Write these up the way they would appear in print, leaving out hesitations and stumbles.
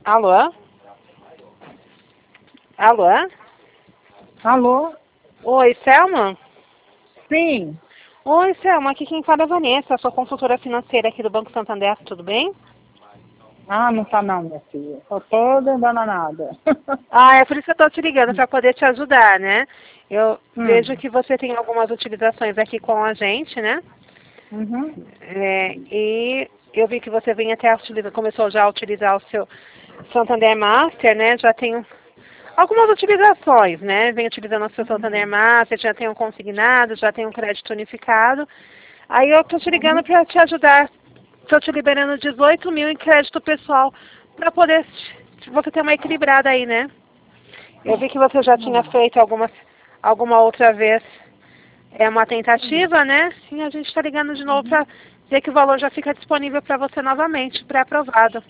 Alô? Alô? Alô? Oi, Selma? Sim. Oi, Selma, aqui quem fala é a Vanessa, sou consultora financeira aqui do Banco Santander, tudo bem? Ah, não tá não, minha filha. Tô toda bananada. Ah, é por isso que eu estou te ligando, para poder te ajudar, né? Eu vejo Hum. que você tem algumas utilizações aqui com a gente, né? Uhum. E eu vi que você vem até começou já a utilizar o seu Santander Master, né? Já tem algumas utilizações, né? Vem utilizando o seu Santander Master, já tem um consignado, já tem um crédito unificado. Aí eu estou te ligando Uhum. para te ajudar. Estou te liberando 18 mil em crédito pessoal para poder você ter uma equilibrada aí, né? Eu vi que você já tinha Ah. feito alguma outra vez uma tentativa, né? Sim, a gente está ligando de novo Uhum. para dizer que o valor já fica disponível para você novamente, pré-aprovado.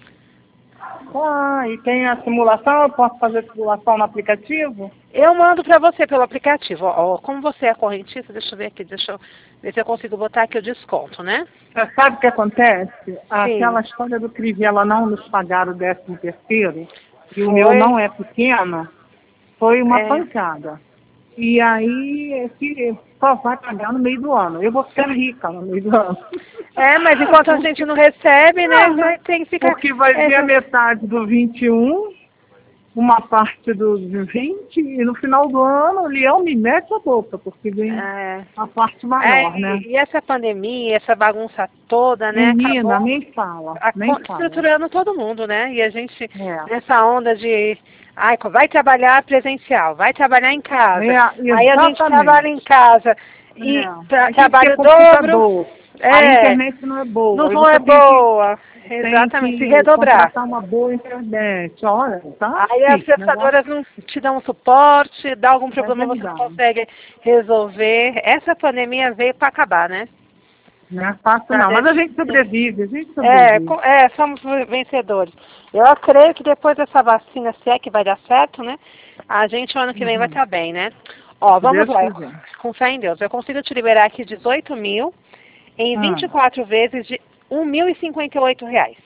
Ah, e tem a simulação? Eu posso fazer simulação no aplicativo? Eu mando para você pelo aplicativo. Ó, como você é correntista, deixa eu ver aqui, deixa eu ver se eu consigo botar aqui o desconto, né? Você sabe o que acontece? Sim, Aquela história do Crivella não nos pagar o 13º, e o meu foi. não é pequeno, foi uma É, pancada. E aí, esse só vai pagar no meio do ano. Eu vou ficar rica no meio do ano. mas enquanto a gente Porque, não recebe, né, ah, vai ter que ficar. porque vai É, vir a metade do 21, uma parte do 20, e no final do ano o leão me mete a boca, porque vem é, a parte maior, né? e essa pandemia, essa bagunça toda, né, Menina, acabou nem fala, nem fala. estruturando todo mundo, né? E a gente, É, nessa onda de, ai, vai trabalhar presencial, vai trabalhar em casa. Aí a gente trabalha em exatamente. casa e É. Aí tem que ter trabalha o dobro, computador. A é, internet não é boa. Aí não é você boa. tem Exatamente, se que redobrar. contratar uma boa internet. Olha, tá Aí as difícil o negócio. prestadoras não te dão suporte, dá algum É problema você não verdade. consegue resolver. Essa pandemia veio para acabar, né? Não é fácil Pra não. Mas a deixar- gente sobrevive, a gente sobrevive. somos vencedores. Eu creio que depois dessa vacina, se é que vai dar certo, né? A gente, o ano que vem, vai Uhum. estar bem, né? Ó, Se vamos Deus lá. quiser. Com fé em Deus. Eu consigo te liberar aqui 18 mil em Hum. 24 vezes de R$ 1.058.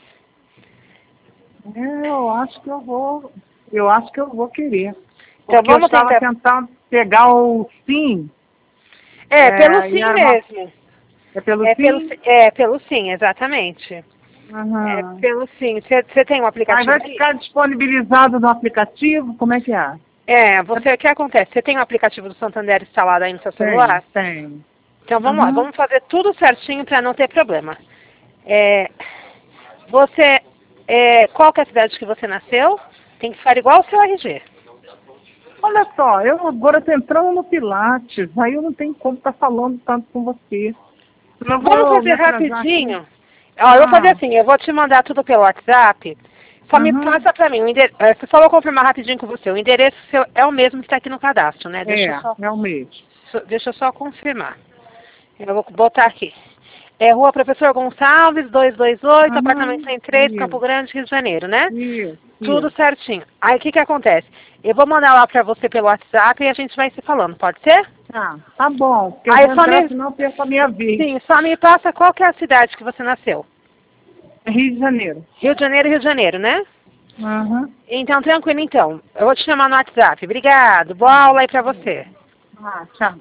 Eu acho que eu vou querer. Então, Porque eu vamos estava tentar. tentando pegar o SIM, Pelo e sim era uma. mesmo. É pelo SIM? Pelo sim, exatamente. É Uhum. pelo sim. Você tem um Aí aplicativo vai aí? ficar disponibilizado no aplicativo? Como é que é? O que acontece? Você tem o aplicativo do Santander instalado aí no seu Tem, celular? tem. Então vamos lá, Uhum. vamos fazer tudo certinho para não ter problema. É, você, qual que é a cidade que você nasceu? Tem que ficar igual o seu RG. Olha só, eu agora estou entrando no Pilates, aí eu não tenho como estar falando tanto com você. Eu não Vamos vou me fazer atrasar aqui. rapidinho. Ó, eu vou fazer Ah, assim, eu vou te mandar tudo pelo WhatsApp. Só me uhum. passa para mim, só vou confirmar rapidinho com você. O endereço seu é o mesmo que está aqui no cadastro, né? É o mês. Deixa eu só confirmar. Eu vou botar aqui. É Rua Professor Gonçalves, 228, apartamento Uhum. 103, Campo Grande, Rio de Janeiro, né? Tudo Isso. certinho. Aí o que acontece? Eu vou mandar lá pra você pelo WhatsApp e a gente vai se falando, pode ser? Tá bom, porque eu Aí vou entrar, senão eu perco a minha vez. sim, só me passa qual que é a cidade que você nasceu. Rio de Janeiro. Rio de Janeiro, né? Uhum. Então, tranquilo então. Eu vou te chamar no WhatsApp. Obrigado. Boa aula aí pra você. Tchau.